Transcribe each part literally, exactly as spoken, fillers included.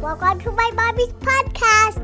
welcome to my mommy's podcast.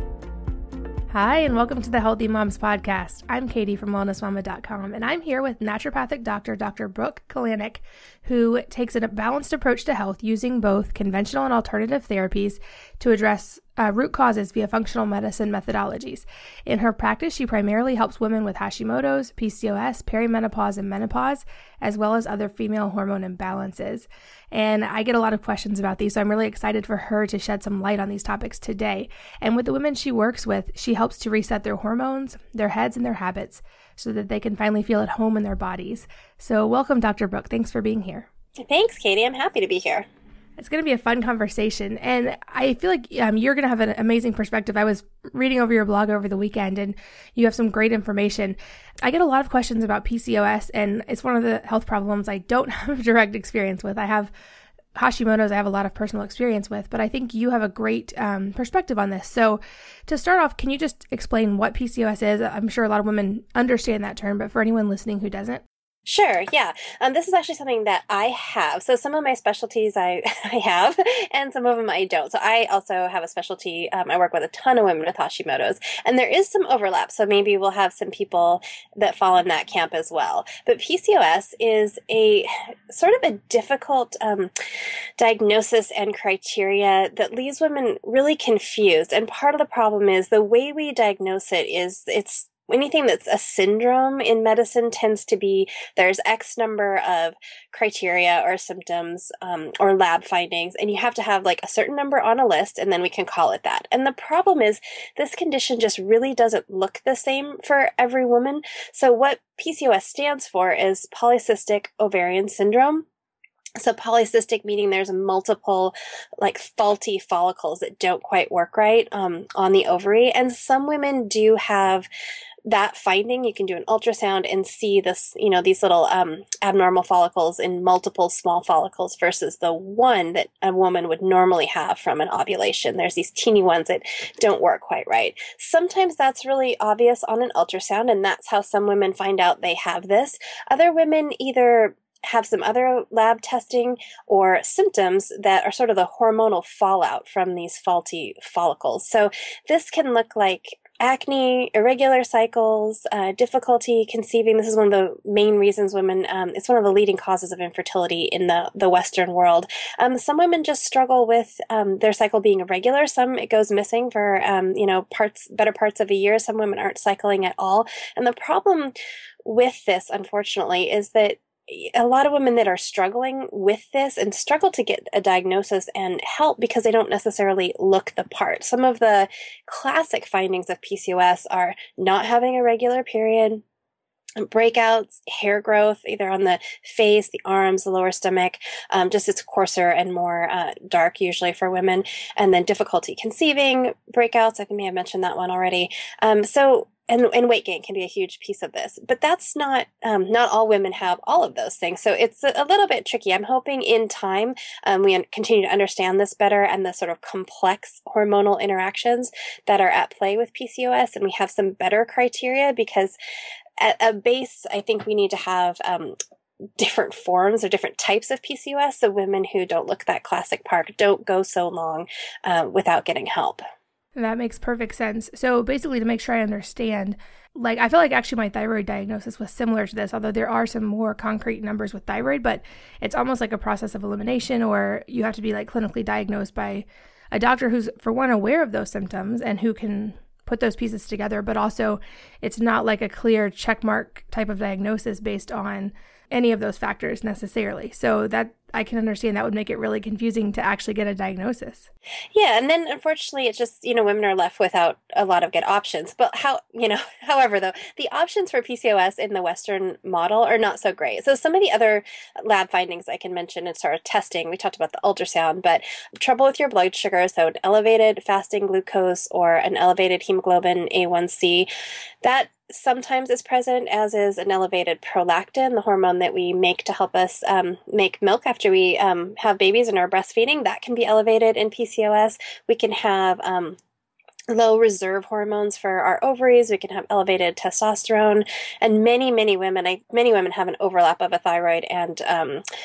Hi, and welcome to the Healthy Moms Podcast. I'm Katie from wellness mama dot com, and I'm here with naturopathic doctor, Doctor Brooke Kalanick, who takes a balanced approach to health using both conventional and alternative therapies to address uh, root causes via functional medicine methodologies. In her practice, she primarily helps women with Hashimoto's, P C O S, perimenopause, and menopause, as well as other female hormone imbalances. And I get a lot of questions about these, so I'm really excited for her to shed some light on these topics today. And with the women she works with, she helps to reset their hormones, their heads, and their habits so that they can finally feel at home in their bodies. So welcome, Doctor Brooke. Thanks for being here. Thanks, Katie. I'm happy to be here. It's going to be a fun conversation, and I feel like um, you're going to have an amazing perspective. I was reading over your blog over the weekend, and you have some great information. I get a lot of questions about P C O S, and it's one of the health problems I don't have direct experience with. I have Hashimoto's I have a lot of personal experience with, but I think you have a great um, perspective on this. So to start off, can you just explain what P C O S is? I'm sure a lot of women understand that term, but for anyone listening who doesn't. Sure, yeah. Um, this is actually something that I have. So some of my specialties I, I have, and some of them I don't. So I also have a specialty. Um, I work with a ton of women with Hashimoto's, and there is some overlap. So maybe we'll have some people that fall in that camp as well. But P C O S is a sort of a difficult um, diagnosis and criteria that leaves women really confused. And part of the problem is the way we diagnose it is it's anything that's a syndrome in medicine tends to be there's X number of criteria or symptoms um, or lab findings, and you have to have like a certain number on a list, and then we can call it that. And the problem is this condition just really doesn't look the same for every woman. So what P C O S stands for is polycystic ovarian syndrome. So polycystic meaning there's multiple like faulty follicles that don't quite work right um, on the ovary. And some women do have that finding. You can do an ultrasound and see this, you know, these little um, abnormal follicles in multiple small follicles versus the one that a woman would normally have from an ovulation. There's these teeny ones that don't work quite right. Sometimes that's really obvious on an ultrasound, and that's how some women find out they have this. Other women either have some other lab testing or symptoms that are sort of the hormonal fallout from these faulty follicles. So this can look like acne, irregular cycles, uh, difficulty conceiving. This is one of the main reasons women, um, it's one of the leading causes of infertility in the, the Western world. Um, some women just struggle with um, their cycle being irregular. Some it goes missing for, um, you know, parts, better parts of a year. Some women aren't cycling at all. And the problem with this, unfortunately, is that a lot of women that are struggling with this and struggle to get a diagnosis and help because they don't necessarily look the part. Some of the classic findings of P C O S are not having a regular period, breakouts, hair growth, either on the face, the arms, the lower stomach, um, just it's coarser and more uh, dark usually for women, and then difficulty conceiving, breakouts. I think I may have mentioned that one already. Um, so And, and weight gain can be a huge piece of this, but that's not, um, not all women have all of those things. So it's a, a little bit tricky. I'm hoping in time, um, we un- continue to understand this better and the sort of complex hormonal interactions that are at play with P C O S. And we have some better criteria because at a base, I think we need to have, um, different forms or different types of P C O S. So women who don't look that classic part don't go so long, uh, without getting help. That makes perfect sense. So basically, to make sure I understand, like I feel like actually my thyroid diagnosis was similar to this, although there are some more concrete numbers with thyroid, but it's almost like a process of elimination, or you have to be like clinically diagnosed by a doctor who's, for one, aware of those symptoms and who can put those pieces together, but also it's not like a clear checkmark type of diagnosis based on any of those factors necessarily. So that I can understand that would make it really confusing to actually get a diagnosis. Yeah. And then unfortunately, it's just, you know, women are left without a lot of good options. But how, you know, however, though, the options for P C O S in the Western model are not so great. So some of the other lab findings I can mention in sort of testing, we talked about the ultrasound, but trouble with your blood sugar, so an elevated fasting glucose or an elevated hemoglobin A one C, that sometimes is present, as is an elevated prolactin, the hormone that we make to help us um, make milk after we um, have babies and are breastfeeding. That can be elevated in P C O S. We can have um, low reserve hormones for our ovaries. We can have elevated testosterone, and many, many women, I, many women have an overlap of a thyroid and um,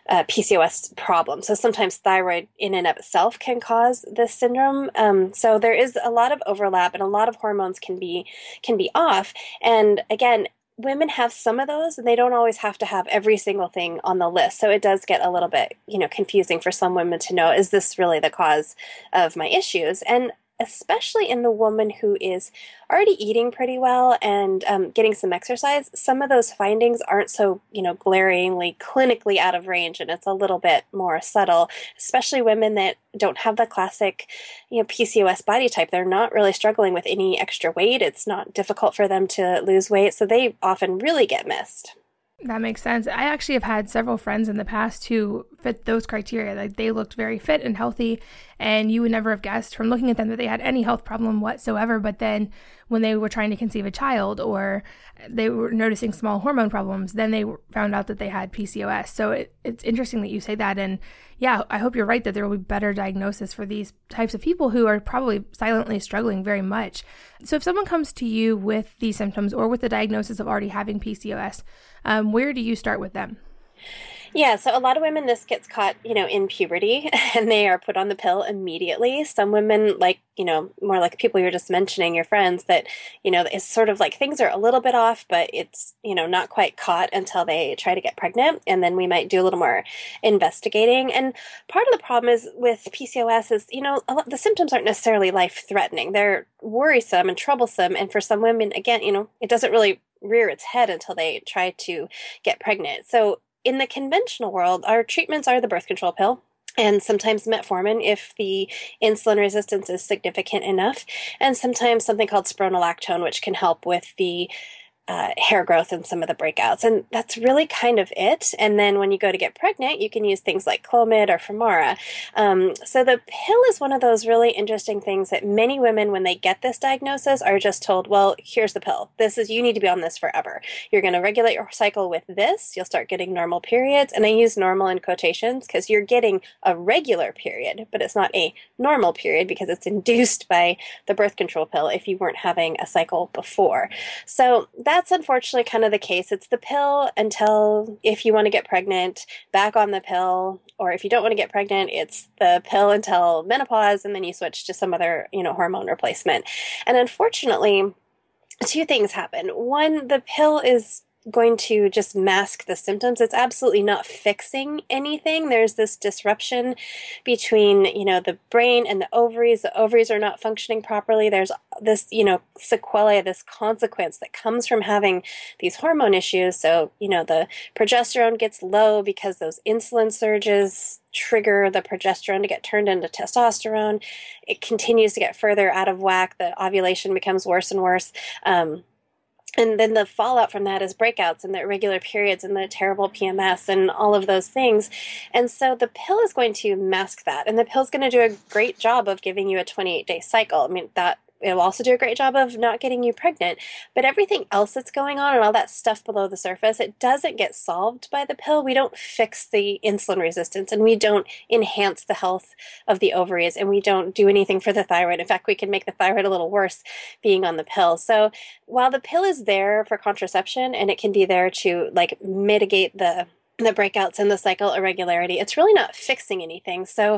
uh, P C O S problem. So sometimes thyroid in and of itself can cause this syndrome. Um, so there is a lot of overlap, and a lot of hormones can be can be off. And again, women have some of those, and they don't always have to have every single thing on the list. So it does get a little bit, you know, confusing for some women to know, is this really the cause of my issues? And especially in the woman who is already eating pretty well and um, getting some exercise, some of those findings aren't so, you know, glaringly clinically out of range, and it's a little bit more subtle, especially women that don't have the classic, you know, P C O S body type. They're not really struggling with any extra weight. It's not difficult for them to lose weight, so they often really get missed. That makes sense. I actually have had several friends in the past who fit those criteria. Like, they looked very fit and healthy, and you would never have guessed from looking at them that they had any health problem whatsoever. But then when they were trying to conceive a child, or they were noticing small hormone problems, then they found out that they had P C O S. So it, it's interesting that you say that. And yeah, I hope you're right that there will be better diagnosis for these types of people who are probably silently struggling very much. So if someone comes to you with these symptoms or with the diagnosis of already having P C O S, um, where do you start with them? Yeah, so a lot of women, this gets caught, you know, in puberty, and they are put on the pill immediately. Some women, like, you know, more like people you're just mentioning, your friends, that, you know, it's sort of like things are a little bit off, but it's, you know, not quite caught until they try to get pregnant. And then we might do a little more investigating. And part of the problem is with P C O S is, you know, a lot, the symptoms aren't necessarily life-threatening. They're worrisome and troublesome. And for some women, again, you know, it doesn't really rear its head until they try to get pregnant. So in the conventional world, our treatments are the birth control pill, and sometimes metformin if the insulin resistance is significant enough, and sometimes something called spironolactone, which can help with the uh, hair growth and some of the breakouts. And that's really kind of it. And then when you go to get pregnant, you can use things like Clomid or Femara. Um, so the pill is one of those really interesting things that many women, when they get this diagnosis, are just told, well, here's the pill. This is, you need to be on this forever. You're going to regulate your cycle with this. You'll start getting normal periods. And I use normal in quotations because you're getting a regular period, but it's not a normal period because it's induced by the birth control pill if you weren't having a cycle before. So that That's unfortunately kind of the case. It's the pill until, if you want to get pregnant, back on the pill, or if you don't want to get pregnant, it's the pill until menopause, and then you switch to some other, you know, hormone replacement. And unfortunately, two things happen. One, the pill is going to just mask the symptoms. It's absolutely not fixing anything. There's this disruption between, you know, the brain and the ovaries. The ovaries are not functioning properly. There's this, you know, sequelae, this consequence that comes from having these hormone issues. So, you know, the progesterone gets low because those insulin surges trigger the progesterone to get turned into testosterone. It continues to get further out of whack. The ovulation becomes worse and worse. Um, And then the fallout from that is breakouts and the irregular periods and the terrible P M S and all of those things. And so the pill is going to mask that. And the pill is going to do a great job of giving you a twenty-eight day cycle. I mean, that it will also do a great job of not getting you pregnant. But everything else that's going on and all that stuff below the surface, it doesn't get solved by the pill. We don't fix the insulin resistance, and we don't enhance the health of the ovaries, and we don't do anything for the thyroid. In fact, we can make the thyroid a little worse being on the pill. So while the pill is there for contraception, and it can be there to like mitigate the the breakouts and the cycle irregularity, it's really not fixing anything. So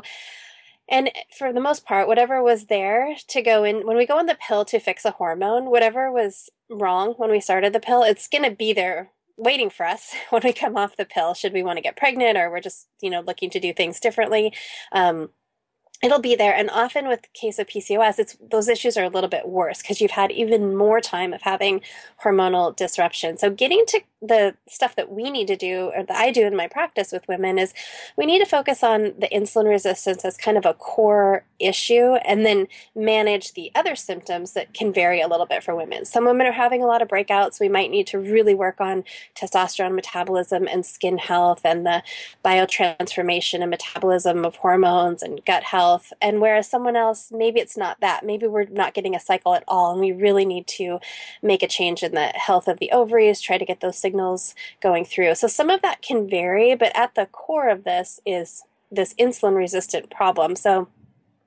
And for the most part, whatever was there to go in, when we go on the pill to fix a hormone, whatever was wrong when we started the pill, it's going to be there waiting for us when we come off the pill, should we want to get pregnant or we're just, you know, looking to do things differently. Um, It'll be there. And often with the case of P C O S, it's those issues are a little bit worse because you've had even more time of having hormonal disruption. So getting to the stuff that we need to do, or that I do in my practice with women, is we need to focus on the insulin resistance as kind of a core issue, and then manage the other symptoms that can vary a little bit for women. Some women are having a lot of breakouts. We might need to really work on testosterone metabolism and skin health and the biotransformation and metabolism of hormones and gut health. And whereas someone else, maybe it's not that. Maybe we're not getting a cycle at all, and we really need to make a change in the health of the ovaries, try to get those signals going through. So some of that can vary, but at the core of this is this insulin resistant problem. So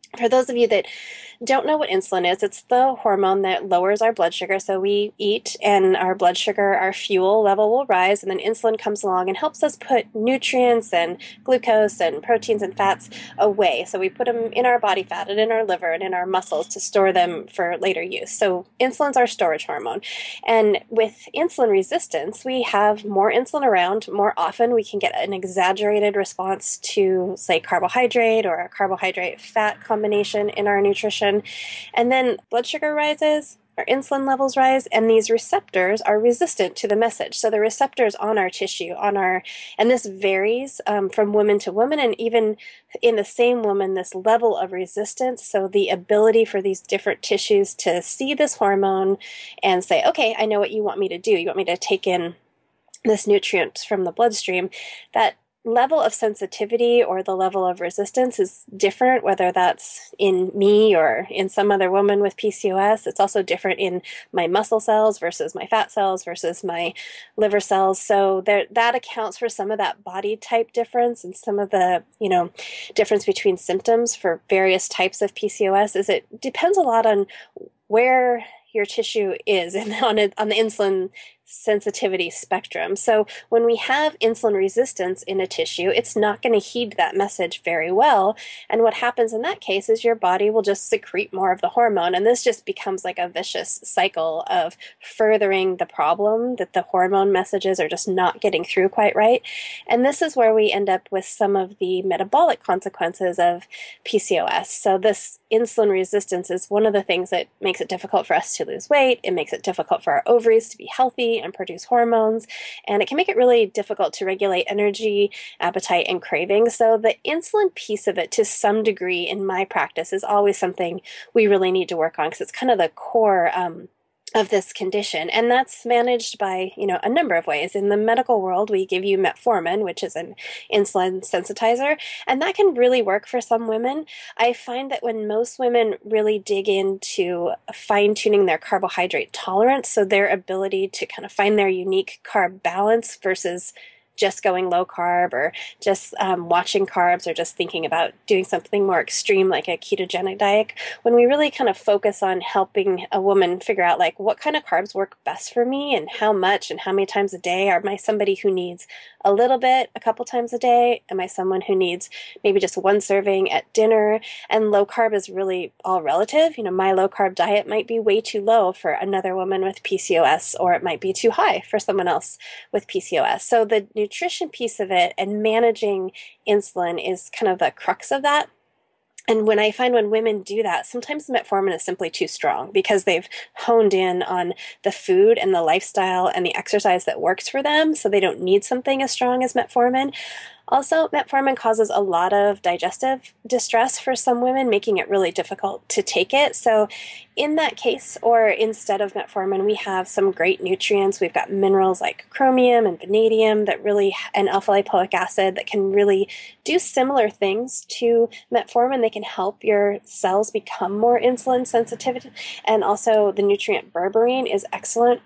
For those of you that don't know what insulin is, it's the hormone that lowers our blood sugar. So we eat and our blood sugar, our fuel level will rise, and then insulin comes along and helps us put nutrients and glucose and proteins and fats away. So we put them in our body fat and in our liver and in our muscles to store them for later use. So insulin's our storage hormone. And with insulin resistance, we have more insulin around more often. We can get an exaggerated response to, say, carbohydrate or a carbohydrate fat combination in our nutrition. And then blood sugar rises, our insulin levels rise, and these receptors are resistant to the message. So the receptors on our tissue, on our, and this varies um, from woman to woman, and even in the same woman, this level of resistance. So the ability for these different tissues to see this hormone and say, okay, I know what you want me to do. You want me to take in this nutrient from the bloodstream. That level of sensitivity or the level of resistance is different, whether that's in me or in some other woman with P C O S. It's also different in my muscle cells versus my fat cells versus my liver cells. So there, that accounts for some of that body type difference and some of the, you know, difference between symptoms for various types of P C O S. Is it depends a lot on where your tissue is and on a, on the insulin sensitivity spectrum. So when we have insulin resistance in a tissue, it's not going to heed that message very well. And what happens in that case is your body will just secrete more of the hormone. And this just becomes like a vicious cycle of furthering the problem that the hormone messages are just not getting through quite right. And this is where we end up with some of the metabolic consequences of P C O S. So this insulin resistance is one of the things that makes it difficult for us to lose weight. It makes it difficult for our ovaries to be healthy and produce hormones, and it can make it really difficult to regulate energy, appetite, and cravings. So the insulin piece of it, to some degree in my practice, is always something we really need to work on because it's kind of the core um, of this condition. And that's managed by, you know, a number of ways. In the medical world, we give you metformin, which is an insulin sensitizer, and that can really work for some women. I find that when most women really dig into fine-tuning their carbohydrate tolerance, so their ability to kind of find their unique carb balance versus just going low carb or just um, watching carbs or just thinking about doing something more extreme like a ketogenic diet, when we really kind of focus on helping a woman figure out like what kind of carbs work best for me and how much and how many times a day. Am I somebody who needs a little bit a couple times a day? Am I someone who needs maybe just one serving at dinner? And low carb is really all relative. You know, my low carb diet might be way too low for another woman with P C O S, or it might be too high for someone else with P C O S. So the nutrition piece of it and managing insulin is kind of the crux of that. And when I find when women do that, sometimes metformin is simply too strong because they've honed in on the food and the lifestyle and the exercise that works for them, so they don't need something as strong as metformin. Also, metformin causes a lot of digestive distress for some women, making it really difficult to take it. So in that case, or instead of metformin, we have some great nutrients. We've got minerals like chromium and vanadium that really, and alpha-lipoic acid that can really do similar things to metformin. They can help your cells become more insulin sensitive. And also the nutrient berberine is excellent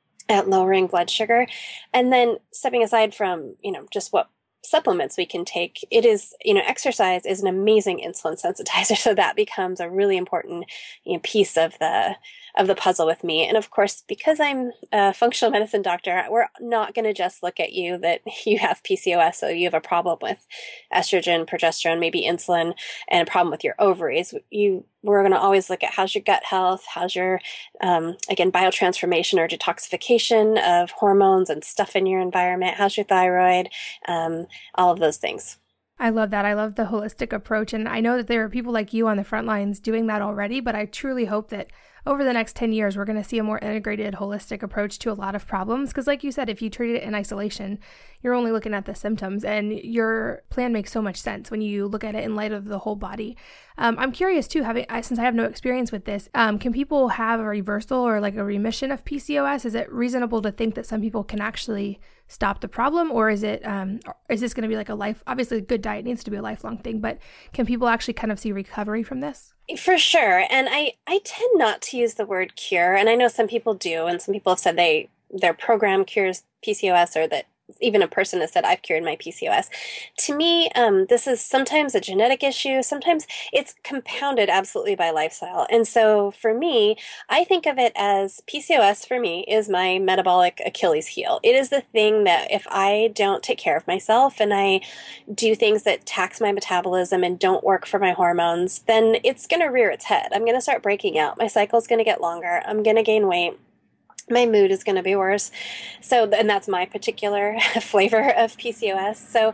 at lowering blood sugar. And then stepping aside from, you know, just what supplements we can take, it is, you know, exercise is an amazing insulin sensitizer. So that becomes a really important, you know, piece of the of the puzzle with me. And of course, because I'm a functional medicine doctor, we're not going to just look at you that you have P C O S, so you have a problem with estrogen, progesterone, maybe insulin, and a problem with your ovaries. You We're going to always look at how's your gut health, how's your, um, again, biotransformation or detoxification of hormones and stuff in your environment, how's your thyroid, um, all of those things. I love that. I love the holistic approach. And I know that there are people like you on the front lines doing that already, but I truly hope that over the next ten years, we're going to see a more integrated, holistic approach to a lot of problems. Because like you said, if you treat it in isolation, you're only looking at the symptoms, and your plan makes so much sense when you look at it in light of the whole body. Um, I'm curious too, having since I have no experience with this, um, can people have a reversal or like a remission of P C O S? Is it reasonable to think that some people can actually stop the problem, or is it um, is this going to be like a life? Obviously, good diet needs to be a lifelong thing, but can people actually kind of see recovery from this? For sure. And I, I tend not to use the word cure. And I know some people do, and some people have said they their program cures P C O S, or that even a person has said, I've cured my P C O S. To me, um, this is sometimes a genetic issue. Sometimes it's compounded absolutely by lifestyle. And so for me, I think of it as P C O S for me is my metabolic Achilles heel. It is the thing that if I don't take care of myself and I do things that tax my metabolism and don't work for my hormones, then it's going to rear its head. I'm going to start breaking out. My cycle is going to get longer. I'm going to gain weight. My mood is going to be worse. So, and that's my particular flavor of P C O S. So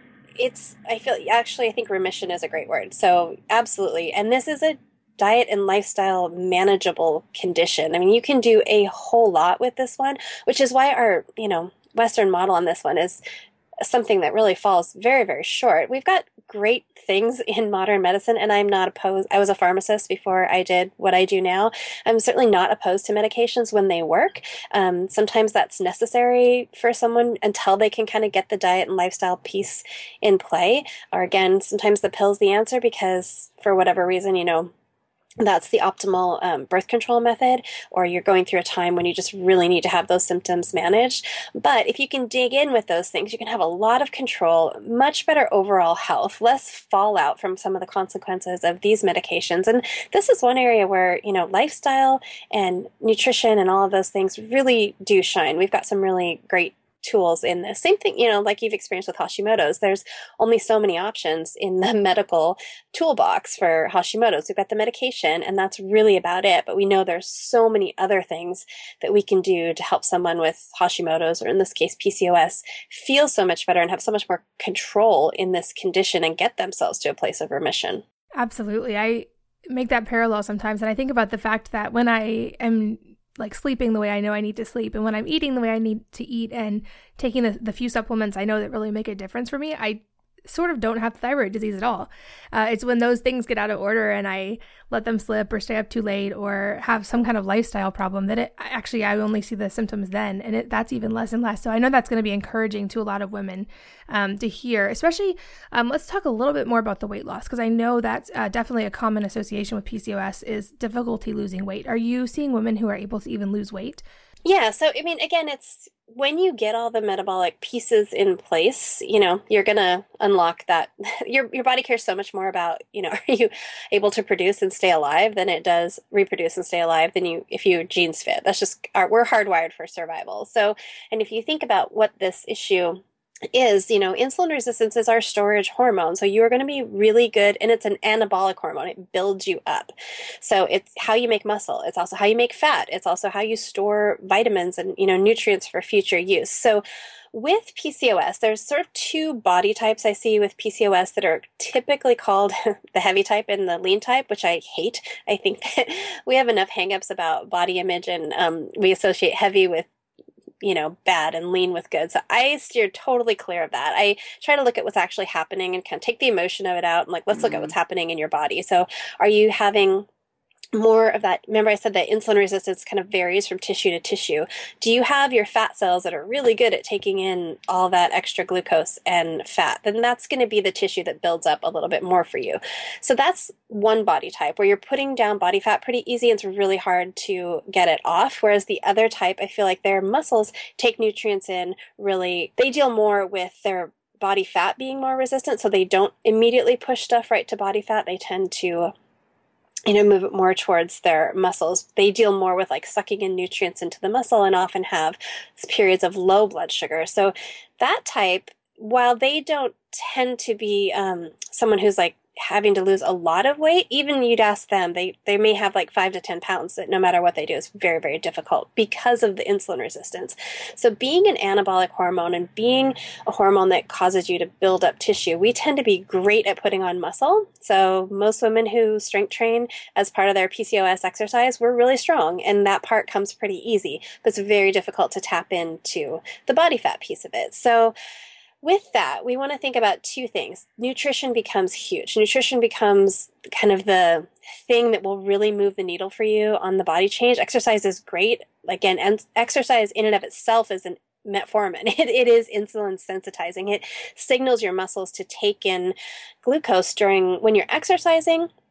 it's, I feel, actually, I think remission is a great word. So absolutely. And this is a diet and lifestyle manageable condition. I mean, you can do a whole lot with this one, which is why our, you know, Western model on this one is something that really falls very, very short. We've got great things in modern medicine, and I'm not opposed. I was a pharmacist before I did what I do now. I'm certainly not opposed to medications when they work. Um, sometimes that's necessary for someone until they can kind of get the diet and lifestyle piece in play. Or again, sometimes the pill's the answer because for whatever reason, you know, that's the optimal um, birth control method, or you're going through a time when you just really need to have those symptoms managed. But if you can dig in with those things, you can have a lot of control, much better overall health, less fallout from some of the consequences of these medications. And this is one area where, you know, lifestyle and nutrition and all of those things really do shine. We've got some really great tools in this. Same thing, you know, like you've experienced with Hashimoto's, there's only so many options in the medical toolbox for Hashimoto's. We've got the medication and that's really about it. But we know there's so many other things that we can do to help someone with Hashimoto's, or in this case, P C O S, feel so much better and have so much more control in this condition and get themselves to a place of remission. Absolutely. I make that parallel sometimes. And I think about the fact that when I am like sleeping the way I know I need to sleep, and when I'm eating the way I need to eat, and taking the, the few supplements I know that really make a difference for me, I sort of don't have thyroid disease at all. Uh, it's when those things get out of order and I let them slip or stay up too late or have some kind of lifestyle problem that it actually, I only see the symptoms then, and it, that's even less and less. So I know that's going to be encouraging to a lot of women um, to hear, especially, um, let's talk a little bit more about the weight loss, because I know that's uh, definitely a common association with P C O S is difficulty losing weight. Are you seeing women who are able to even lose weight? Yeah. So, I mean, again, it's when you get all the metabolic pieces in place, you know, you're going to unlock that. Your your body cares so much more about, you know, are you able to produce and stay alive than it does reproduce and stay alive than you, if your genes fit. That's just, our, we're hardwired for survival. So, and if you think about what this issue is, you know, insulin resistance is our storage hormone. So you're going to be really good, and it's an anabolic hormone. It builds you up. So it's how you make muscle. It's also how you make fat. It's also how you store vitamins and, you know, nutrients for future use. So with P C O S, there's sort of two body types I see with P C O S that are typically called the heavy type and the lean type, which I hate. I think that we have enough hangups about body image, and um, we associate heavy with, you know, bad and lean with good. So I steer totally clear of that. I try to look at what's actually happening and kind of take the emotion of it out and like, let's look at what's happening in your body. So are you having more of that? Remember I said that insulin resistance kind of varies from tissue to tissue. Do you have your fat cells that are really good at taking in all that extra glucose and fat? Then that's going to be the tissue that builds up a little bit more for you. So that's one body type where you're putting down body fat pretty easy, and it's really hard to get it off. Whereas the other type, I feel like their muscles take nutrients in really, they deal more with their body fat being more resistant. So they don't immediately push stuff right to body fat. They tend to, you know, move it more towards their muscles. They deal more with like sucking in nutrients into the muscle and often have periods of low blood sugar. So that type, while they don't tend to be um, someone who's like having to lose a lot of weight, even you'd ask them, they, they may have like five to ten pounds that no matter what they do is very, very difficult because of the insulin resistance. So being an anabolic hormone and being a hormone that causes you to build up tissue, we tend to be great at putting on muscle. So most women who strength train as part of their P C O S exercise, we're really strong, and that part comes pretty easy, but it's very difficult to tap into the body fat piece of it. So with that, we want to think about two things. Nutrition becomes huge. Nutrition becomes kind of the thing that will really move the needle for you on the body change. Exercise is great. Again, and exercise in and of itself is an metformin. It, it is insulin sensitizing. It signals your muscles to take in glucose during when you're exercising.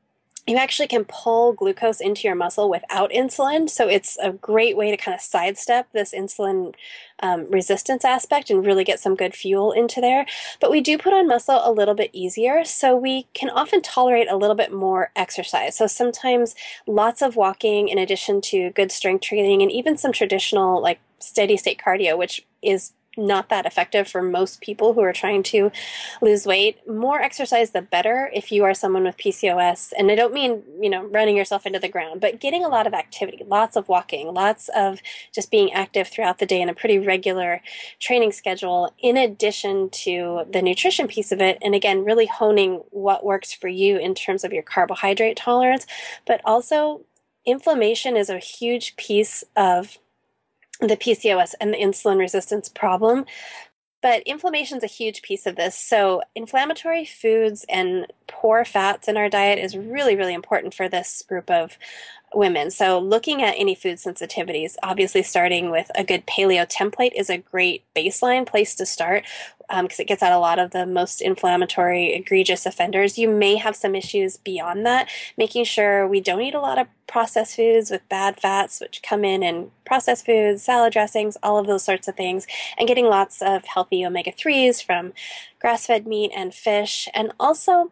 you actually can pull glucose into your muscle without insulin. So it's a great way to kind of sidestep this insulin um, resistance aspect and really get some good fuel into there. But we do put on muscle a little bit easier, so we can often tolerate a little bit more exercise. So sometimes lots of walking in addition to good strength training and even some traditional like steady state cardio, which is not that effective for most people who are trying to lose weight. More exercise, the better if you are someone with P C O S. And I don't mean, you know, running yourself into the ground, but getting a lot of activity, lots of walking, lots of just being active throughout the day in a pretty regular training schedule, in addition to the nutrition piece of it. And again, really honing what works for you in terms of your carbohydrate tolerance, but also inflammation is a huge piece of the P C O S and the insulin resistance problem. But inflammation is a huge piece of this. So inflammatory foods and poor fats in our diet is really, really important for this group of women. So looking at any food sensitivities, obviously starting with a good paleo template is a great baseline place to start because um, it gets at a lot of the most inflammatory, egregious offenders. You may have some issues beyond that, making sure we don't eat a lot of processed foods with bad fats, which come in in processed foods, salad dressings, all of those sorts of things, and getting lots of healthy omega threes from grass-fed meat and fish. And also,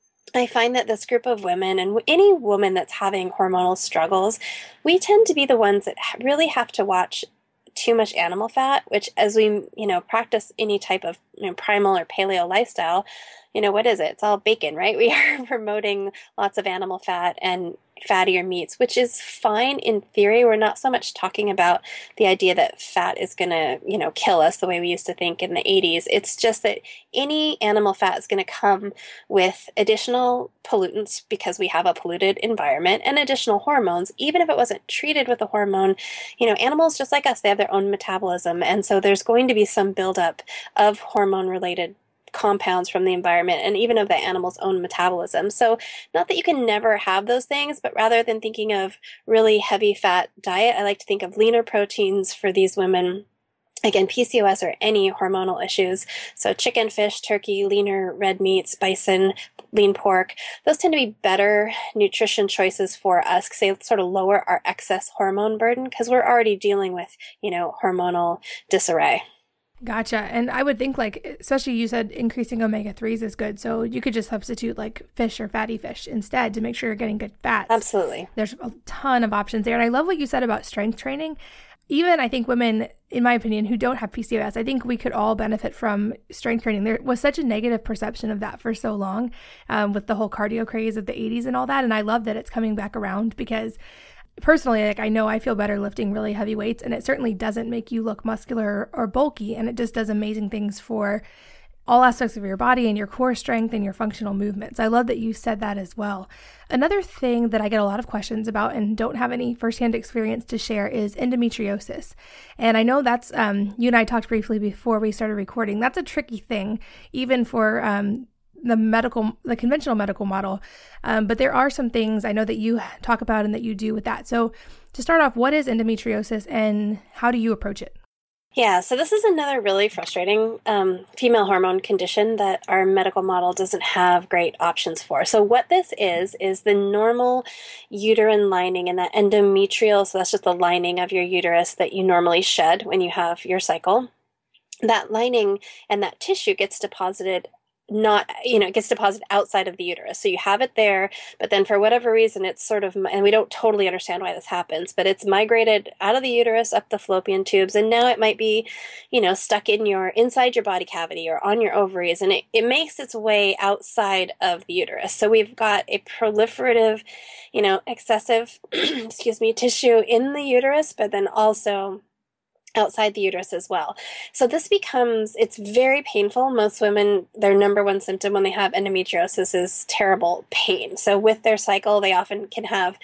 I find that this group of women, and any woman that's having hormonal struggles, we tend to be the ones that really have to watch too much animal fat, which as we, you know, practice any type of you know, primal or paleo lifestyle, you know, what is it? It's all bacon, right? We are promoting lots of animal fat and fattier meats, which is fine in theory. We're not so much talking about the idea that fat is going to, you know, kill us the way we used to think in the eighties. It's just that any animal fat is going to come with additional pollutants because we have a polluted environment and additional hormones. Even if it wasn't treated with a hormone, you know, animals just like us, they have their own metabolism. And so there's going to be some buildup of hormone related compounds from the environment and even of the animal's own metabolism. So not that you can never have those things, but rather than thinking of really heavy fat diet, I like to think of leaner proteins for these women. Again, P C O S or any hormonal issues. So chicken, fish, turkey, leaner red meats, bison, lean pork, those tend to be better nutrition choices for us because they sort of lower our excess hormone burden because we're already dealing with, you know, hormonal disarray. Gotcha. And I would think like, especially you said increasing omega threes is good. So you could just substitute like fish or fatty fish instead to make sure you're getting good fats. Absolutely. There's a ton of options there. And I love what you said about strength training. Even I think women, in my opinion, who don't have P C O S, I think we could all benefit from strength training. There was such a negative perception of that for so long um, with the whole cardio craze of the eighties and all that. And I love that it's coming back around because personally, like I know I feel better lifting really heavy weights, and it certainly doesn't make you look muscular or bulky, and it just does amazing things for all aspects of your body and your core strength and your functional movements. I love that you said that as well. Another thing that I get a lot of questions about and don't have any firsthand experience to share is endometriosis. And I know that's, um, you and I talked briefly before we started recording, that's a tricky thing, even for um, the medical, the conventional medical model. Um, but there are some things I know that you talk about and that you do with that. So to start off, what is endometriosis and how do you approach it? Yeah, so this is another really frustrating um, female hormone condition that our medical model doesn't have great options for. So what this is, is the normal uterine lining and that endometrial, so that's just the lining of your uterus that you normally shed when you have your cycle. That lining and that tissue gets deposited not, you know, it gets deposited outside of the uterus. So you have it there, but then for whatever reason, it's sort of, and we don't totally understand why this happens, but it's migrated out of the uterus up the fallopian tubes. And now it might be, you know, stuck in your, inside your body cavity or on your ovaries. And it, it makes its way outside of the uterus. So we've got a proliferative, you know, excessive, excuse me, tissue in the uterus, but then also outside the uterus as well. So this becomes, it's very painful. Most women, their number one symptom when they have endometriosis is terrible pain. So with their cycle, they often can have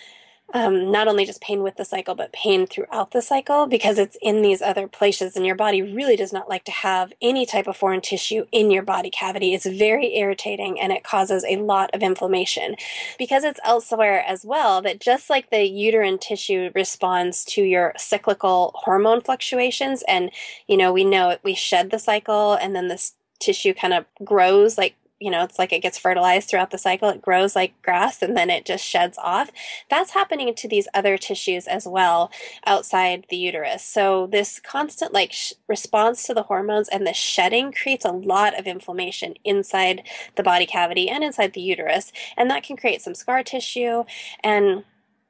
um, not only just pain with the cycle, but pain throughout the cycle because it's in these other places and your body really does not like to have any type of foreign tissue in your body cavity. It's very irritating and it causes a lot of inflammation because it's elsewhere as well, that just like the uterine tissue responds to your cyclical hormone fluctuations. And, you know, we know we shed the cycle and then this tissue kind of grows like you know, it's like it gets fertilized throughout the cycle. It grows like grass and then it just sheds off. That's happening to these other tissues as well outside the uterus. So this constant like sh- response to the hormones and the shedding creates a lot of inflammation inside the body cavity and inside the uterus. And that can create some scar tissue, and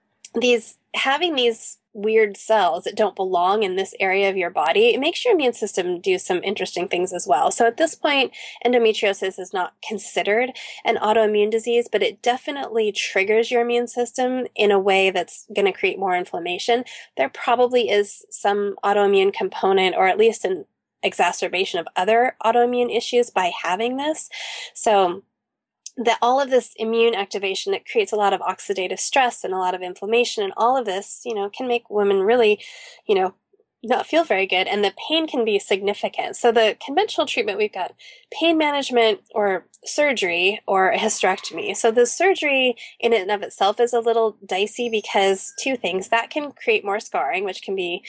these having these weird cells that don't belong in this area of your body, it makes your immune system do some interesting things as well. So at this point, endometriosis is not considered an autoimmune disease, but it definitely triggers your immune system in a way that's going to create more inflammation. There probably is some autoimmune component, or at least an exacerbation of other autoimmune issues by having this. So that all of this immune activation that creates a lot of oxidative stress and a lot of inflammation, and all of this, you know, can make women really, you know, not feel very good, and the pain can be significant. So the conventional treatment, we've got pain management or surgery or a hysterectomy. So the surgery in and of itself is a little dicey because two things, that can create more scarring, which can be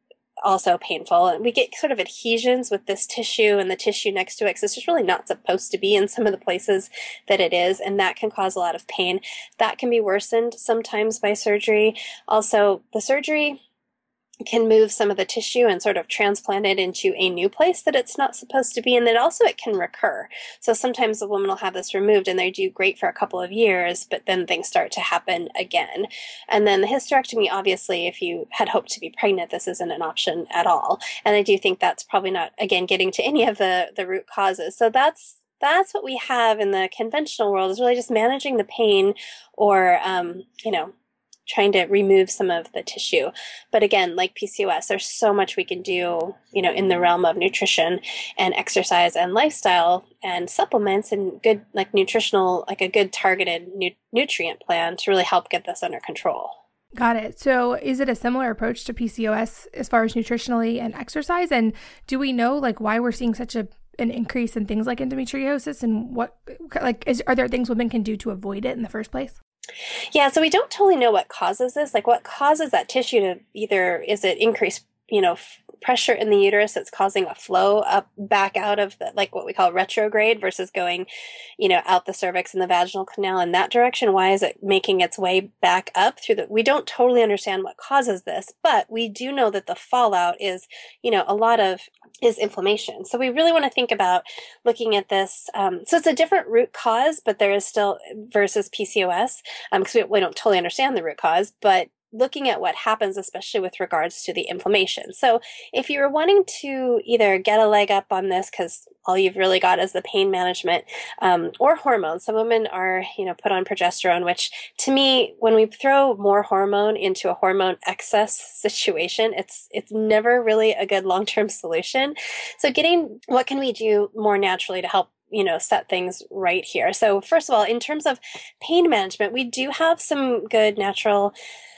also painful. And we get sort of adhesions with this tissue and the tissue next to it, because it's just really not supposed to be in some of the places that it is. And that can cause a lot of pain. That can be worsened sometimes by surgery. Also, the surgery can move some of the tissue and sort of transplant it into a new place that it's not supposed to be. And then also it can recur. So sometimes a woman will have this removed and they do great for a couple of years, but then things start to happen again. And then the hysterectomy, obviously, if you had hoped to be pregnant, this isn't an option at all. And I do think that's probably not, again, getting to any of the, the root causes. So that's That's what we have in the conventional world, is really just managing the pain, or, um, you know, trying to remove some of the tissue. But again, like P C O S, there's so much we can do, you know, in the realm of nutrition and exercise and lifestyle and supplements and good, like nutritional, like a good targeted nu- nutrient plan to really help get this under control. Got it. So is it a similar approach to P C O S as far as nutritionally and exercise? And do we know like why we're seeing such a an increase in things like endometriosis, and what, like, is, are there things women can do to avoid it in the first place? Yeah, so we don't totally know what causes this. Like, what causes that tissue to either, is it increased, you know, f- pressure in the uterus that's causing a flow up back out of the, like what we call retrograde, versus going, you know, out the cervix and the vaginal canal in that direction? Why is it making its way back up through the, we don't totally understand what causes this, but we do know that the fallout is, you know, a lot of, is inflammation. So we really want to think about looking at this. Um, so it's a different root cause, but there is still, versus P C O S, um, because we, we don't totally understand the root cause, but looking at what happens, especially with regards to the inflammation. So if you're wanting to either get a leg up on this because all you've really got is the pain management, um, or hormones, some women are, you know, put on progesterone, which to me, when we throw more hormone into a hormone excess situation, it's, it's never really a good long-term solution. So getting, what can we do more naturally to help, you know, set things right here? So first of all, in terms of pain management, we do have some good natural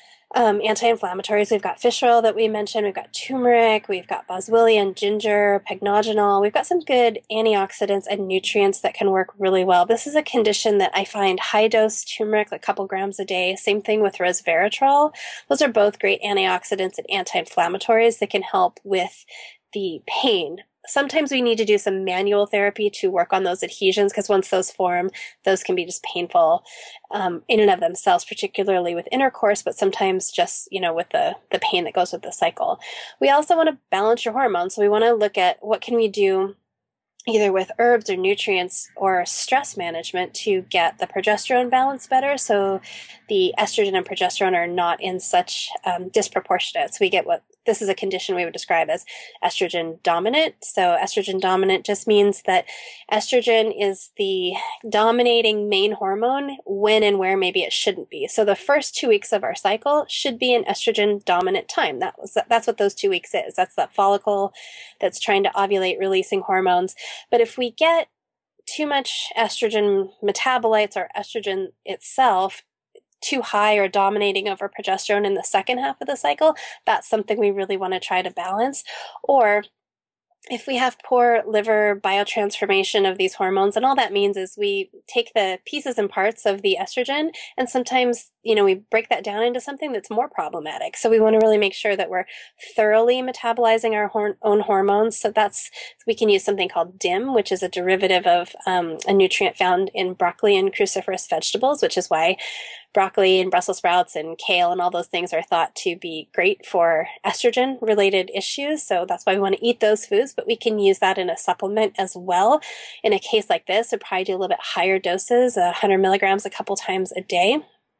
Um, anti-inflammatories. We've got fish oil that we mentioned. We've got turmeric. We've got boswellia, ginger, pegnogenol. We've got some good antioxidants and nutrients that can work really well. This is a condition that I find high dose turmeric, like a couple grams a day. Same thing with resveratrol. Those are both great antioxidants and anti-inflammatories that can help with the pain. Sometimes we need to do some manual therapy to work on those adhesions, because once those form, those can be just painful um, in and of themselves, particularly with intercourse, but sometimes just, you know, with the, the pain that goes with the cycle. We also want to balance your hormones. So we want to look at what can we do either with herbs or nutrients or stress management to get the progesterone balance better, so the estrogen and progesterone are not in such um, disproportionate. So we get what, this is a condition we would describe as estrogen dominant. So estrogen dominant just means that estrogen is the dominating main hormone when and where maybe it shouldn't be. So the first two weeks of our cycle should be an estrogen dominant time. That was, that's what those two weeks is. That's that follicle that's trying to ovulate, releasing hormones. But if we get too much estrogen metabolites or estrogen itself too high or dominating over progesterone in the second half of the cycle, that's something we really want to try to balance. Or if we have poor liver biotransformation of these hormones, and all that means is we take the pieces and parts of the estrogen, and sometimes, you know, we break that down into something that's more problematic. So we want to really make sure that we're thoroughly metabolizing our hor- own hormones. So that's, we can use something called D I M, which is a derivative of um, a nutrient found in broccoli and cruciferous vegetables, which is why broccoli and Brussels sprouts and kale and all those things are thought to be great for estrogen related issues. So that's why we want to eat those foods, but we can use that in a supplement as well. In a case like this, we'd probably do a little bit higher doses, one hundred milligrams a couple times a day.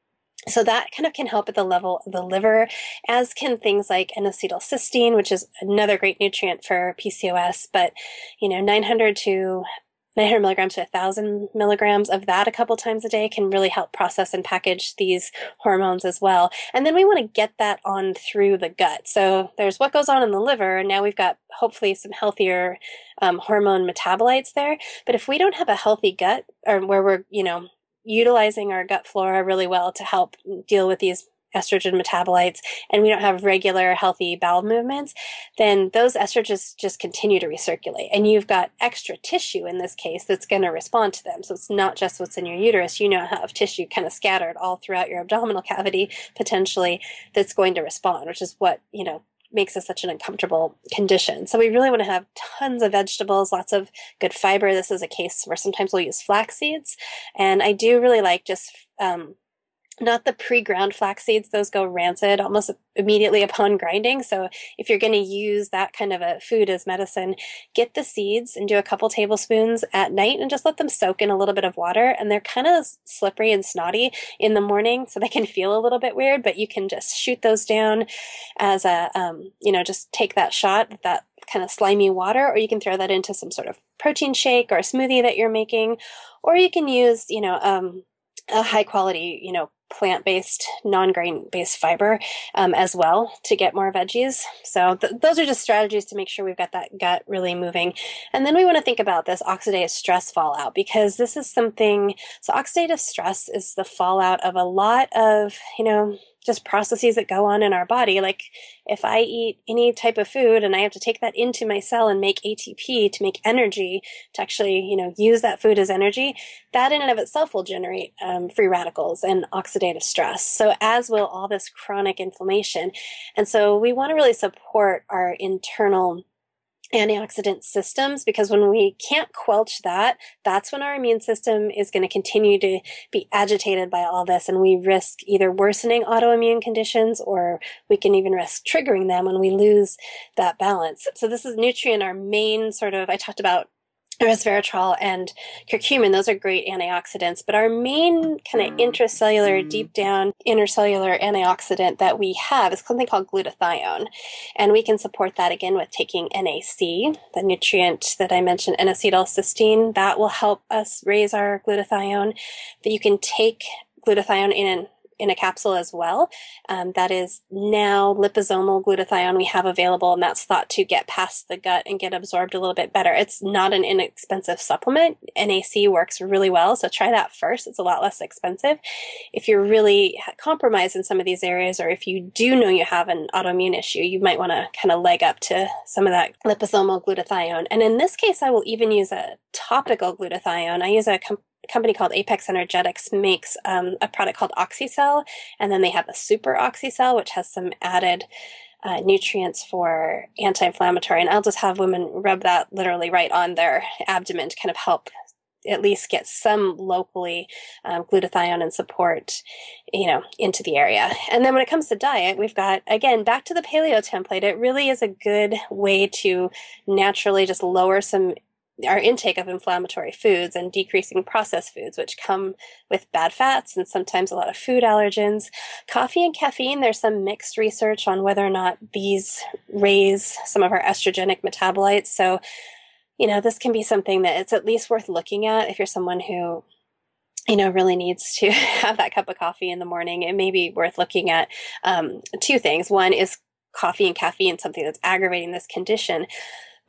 So that kind of can help at the level of the liver, as can things like N-acetylcysteine, which is another great nutrient for P C O S, but, you know, nine hundred to nine hundred milligrams to one thousand milligrams of that a couple times a day can really help process and package these hormones as well. And then we want to get that on through the gut. So there's what goes on in the liver, and now we've got hopefully some healthier um, hormone metabolites there. But if we don't have a healthy gut, or where we're, you know, utilizing our gut flora really well to help deal with these estrogen metabolites, and we don't have regular healthy bowel movements, then those estrogens just continue to recirculate. And you've got extra tissue in this case that's going to respond to them. So it's not just what's in your uterus. You now have tissue kind of scattered all throughout your abdominal cavity, potentially, that's going to respond, which is what, you know, makes it such an uncomfortable condition. So we really want to have tons of vegetables, lots of good fiber. This is a case where sometimes we'll use flax seeds. And I do really like just, um, not the pre-ground flax seeds. Those go rancid almost immediately upon grinding. So if you're going to use that kind of a food as medicine, get the seeds and do a couple tablespoons at night and just let them soak in a little bit of water. And they're kind of slippery and snotty in the morning, so they can feel a little bit weird, but you can just shoot those down as a, um, you know, just take that shot with that kind of slimy water, or you can throw that into some sort of protein shake or a smoothie that you're making, or you can use, you know, um, a high quality, you know, plant-based, non-grain-based fiber um, as well to get more veggies. So th- those are just strategies to make sure we've got that gut really moving. And then we want to think about this oxidative stress fallout, because this is something, so oxidative stress is the fallout of a lot of, you know, just processes that go on in our body. Like if I eat any type of food and I have to take that into my cell and make A T P to make energy, to actually, you know, use that food as energy, that in and of itself will generate um, free radicals and oxidative stress. So as will all this chronic inflammation. And so we want to really support our internal antioxidant systems, because when we can't quelch that, that's when our immune system is going to continue to be agitated by all this, and we risk either worsening autoimmune conditions, or we can even risk triggering them when we lose that balance. So this is nutrient, our main sort of, I talked about resveratrol and curcumin. Those are great antioxidants, but our main kind of intracellular, deep down intercellular antioxidant that we have is something called glutathione. And we can support that again with taking N A C, the nutrient that I mentioned, N-acetylcysteine. That will help us raise our glutathione. But you can take glutathione in an in a capsule as well. Um, that is now liposomal glutathione we have available, and that's thought to get past the gut and get absorbed a little bit better. It's not an inexpensive supplement. N A C works really well, so try that first. It's a lot less expensive. If you're really compromised in some of these areas, or if you do know you have an autoimmune issue, you might want to kind of leg up to some of that liposomal glutathione. And in this case, I will even use a topical glutathione. I use a com- A company called Apex Energetics makes um, a product called Oxycell, and then they have a Super Oxycell, which has some added uh, nutrients for anti-inflammatory. And I'll just have women rub that literally right on their abdomen to kind of help at least get some locally um, glutathione and support, you know, into the area. And then when it comes to diet, we've got, again, back to the paleo template. It really is a good way to naturally just lower some our intake of inflammatory foods and decreasing processed foods, which come with bad fats and sometimes a lot of food allergens. Coffee and caffeine, there's some mixed research on whether or not these raise some of our estrogenic metabolites. So, you know, this can be something that it's at least worth looking at if you're someone who, you know, really needs to have that cup of coffee in the morning. It may be worth looking at um, two things. One is coffee and caffeine, something that's aggravating this condition.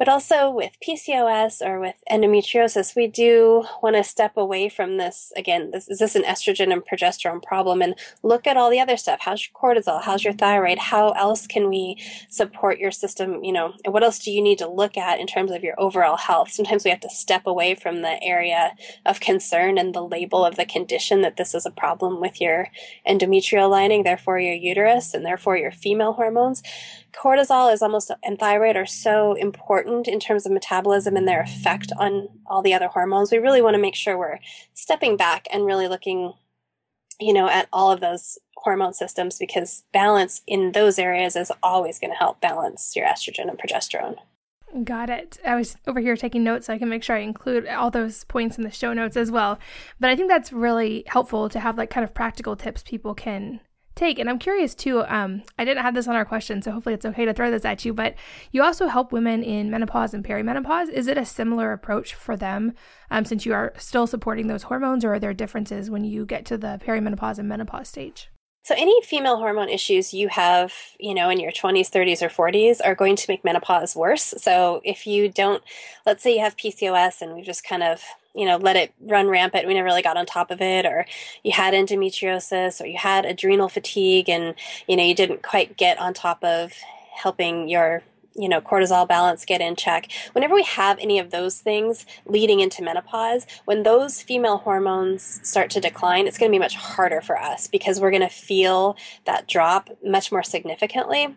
But also with P C O S or with endometriosis, we do want to step away from this. Again, this, is this an estrogen and progesterone problem? And look at all the other stuff. How's your cortisol? How's your thyroid? How else can we support your system? You know, and what else do you need to look at in terms of your overall health? Sometimes we have to step away from the area of concern and the label of the condition that this is a problem with your endometrial lining, therefore your uterus, and therefore your female hormones. Cortisol is almost, and thyroid are so important in terms of metabolism and their effect on all the other hormones. We really want to make sure we're stepping back and really looking, you know, at all of those hormone systems, because balance in those areas is always going to help balance your estrogen and progesterone. Got it. I was over here taking notes so I can make sure I include all those points in the show notes as well. But I think that's really helpful to have like kind of practical tips people can take. And I'm curious too, um, I didn't have this on our question, so hopefully it's okay to throw this at you, but you also help women in menopause and perimenopause. Is it a similar approach for them um, since you are still supporting those hormones, or are there differences when you get to the perimenopause and menopause stage? So any female hormone issues you have, you know, in your twenties, thirties, or forties are going to make menopause worse. So if you don't, let's say you have P C O S and we just kind of, you know, let it run rampant, we never really got on top of it, or you had endometriosis, or you had adrenal fatigue, and, you know, you didn't quite get on top of helping your, you know, cortisol balance get in check. Whenever we have any of those things leading into menopause, when those female hormones start to decline, it's going to be much harder for us because we're going to feel that drop much more significantly.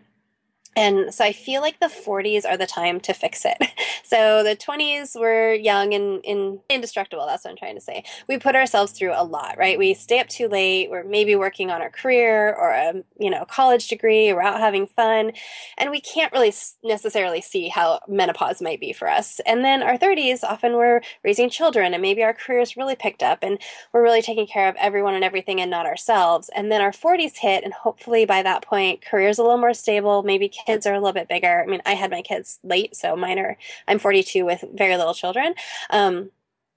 And so I feel like the forties are the time to fix it. So the twenties, we're young and, and indestructible. That's what I'm trying to say. We put ourselves through a lot, right? We stay up too late. We're maybe working on our career or a, you know, college degree. We're out having fun. And we can't really necessarily see how menopause might be for us. And then our thirties, often we're raising children and maybe our career's really picked up and we're really taking care of everyone and everything and not ourselves. And then our forties hit, and hopefully by that point, career's a little more stable. Maybe kids are a little bit bigger. I mean, I had my kids late, so mine are, I'm forty-two with very little children. Um,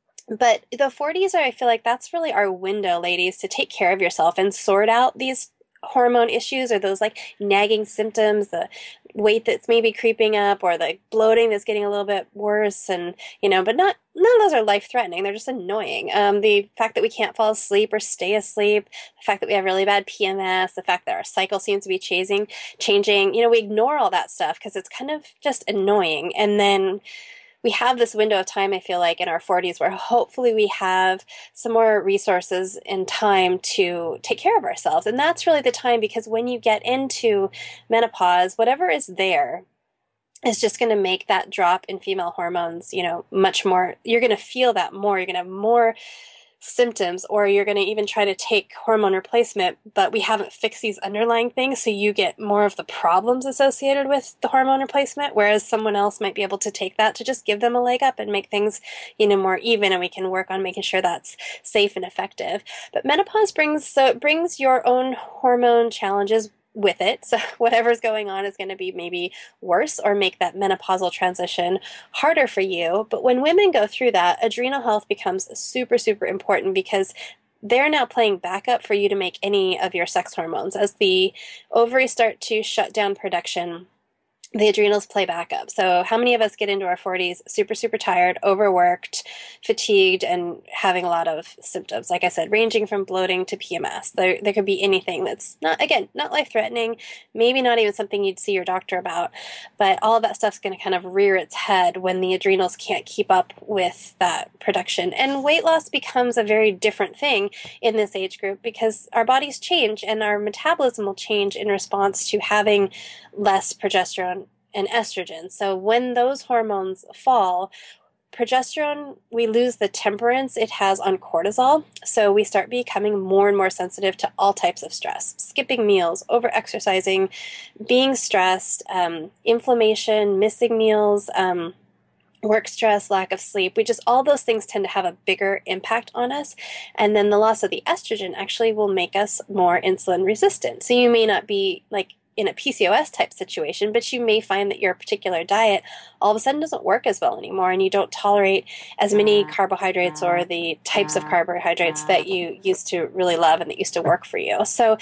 but the forties are, I feel like that's really our window, ladies, to take care of yourself and sort out these hormone issues or those like nagging symptoms, the weight that's maybe creeping up or the bloating that's getting a little bit worse, and, you know, but not, none of those are life-threatening. They're just annoying. Um, the fact that we can't fall asleep or stay asleep, the fact that we have really bad P M S, the fact that our cycle seems to be changing, changing, you know, we ignore all that stuff because it's kind of just annoying. And then we have this window of time, I feel like, in our forties where hopefully we have some more resources and time to take care of ourselves. And that's really the time, because when you get into menopause, whatever is there is just going to make that drop in female hormones, you know, much more. You're going to feel that more. You're going to have more symptoms, or you're going to even try to take hormone replacement, but we haven't fixed these underlying things, so you get more of the problems associated with the hormone replacement, whereas someone else might be able to take that to just give them a leg up and make things, you know, more even, and we can work on making sure that's safe and effective. But menopause brings, so it brings your own hormone challenges with it. So whatever's going on is going to be maybe worse or make that menopausal transition harder for you. But when women go through that, adrenal health becomes super, super important, because they're now playing backup for you to make any of your sex hormones. As the ovaries start to shut down production, the adrenals play backup. So how many of us get into our forties super, super tired, overworked, fatigued, and having a lot of symptoms? Like I said, ranging from bloating to P M S. There, there could be anything that's not, again, not life-threatening, maybe not even something you'd see your doctor about, but all of that stuff's going to kind of rear its head when the adrenals can't keep up with that production. And weight loss becomes a very different thing in this age group, because our bodies change and our metabolism will change in response to having less progesterone and estrogen. So when those hormones fall, progesterone, we lose the temperance it has on cortisol. So we start becoming more and more sensitive to all types of stress, skipping meals, over-exercising, being stressed, um, inflammation, missing meals, um, work stress, lack of sleep. We just, all those things tend to have a bigger impact on us. And then the loss of the estrogen actually will make us more insulin resistant. So you may not be like in a P C O S type situation, but you may find that your particular diet all of a sudden doesn't work as well anymore, and you don't tolerate as many carbohydrates or the types of carbohydrates that you used to really love and that used to work for you. So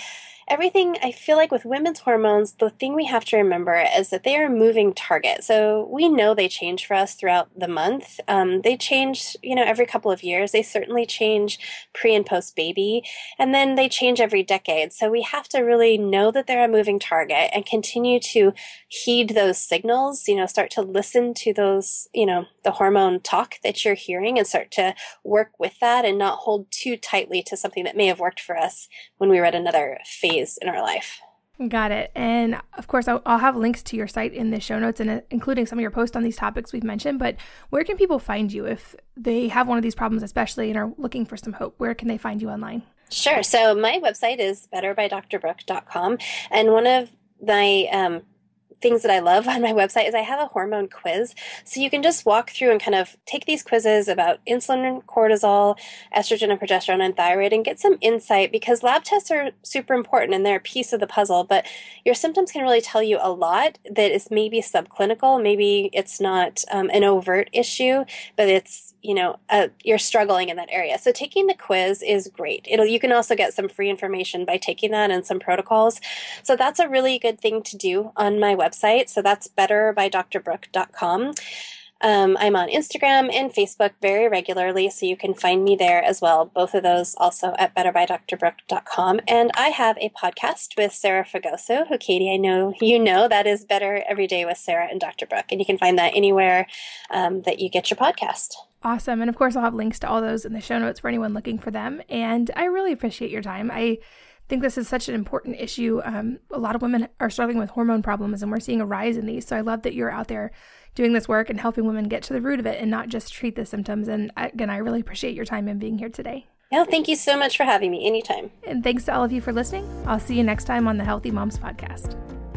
everything, I feel like with women's hormones, the thing we have to remember is that they are a moving target. So we know they change for us throughout the month. Um, they change, you know, every couple of years. They certainly change pre and post baby, and then they change every decade. So we have to really know that they're a moving target and continue to heed those signals, you know, start to listen to those, you know, the hormone talk that you're hearing and start to work with that and not hold too tightly to something that may have worked for us when we were at another phase in our life. Got it. And of course, I'll, I'll have links to your site in the show notes and uh, including some of your posts on these topics we've mentioned. But where can people find you if they have one of these problems, especially, and are looking for some hope? Where can they find you online? Sure. So my website is better by dr brooke dot com. And one of my um, things that I love on my website is I have a hormone quiz. So you can just walk through and kind of take these quizzes about insulin, cortisol, estrogen and progesterone, and thyroid and get some insight, because lab tests are super important and they're a piece of the puzzle, but your symptoms can really tell you a lot that is maybe subclinical. Maybe it's not um, an overt issue, but it's, you know, uh, you're struggling in that area. So taking the quiz is great. It'll, you can also get some free information by taking that and some protocols. So that's a really good thing to do on my website. So that's better by dr brooke dot com. Um, I'm on Instagram and Facebook very regularly, so you can find me there as well. Both of those also at better by dr brooke dot com. And I have a podcast with Sarah Fragoso, who, Katie, I know you know, that is Better Every Day with Sarah and Doctor Brooke. And you can find that anywhere um, that you get your podcast. Awesome. And of course, I'll have links to all those in the show notes for anyone looking for them. And I really appreciate your time. I think this is such an important issue. Um, a lot of women are struggling with hormone problems, and we're seeing a rise in these. So I love that you're out there doing this work and helping women get to the root of it and not just treat the symptoms. And again, I really appreciate your time and being here today. Yeah, thank you so much for having me anytime. And thanks to all of you for listening. I'll see you next time on the Healthy Moms Podcast.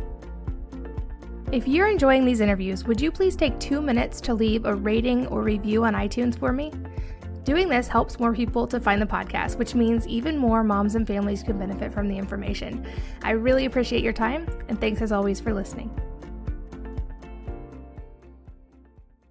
If you're enjoying these interviews, would you please take two minutes to leave a rating or review on iTunes for me? Doing this helps more people to find the podcast, which means even more moms and families can benefit from the information. I really appreciate your time, and thanks as always for listening.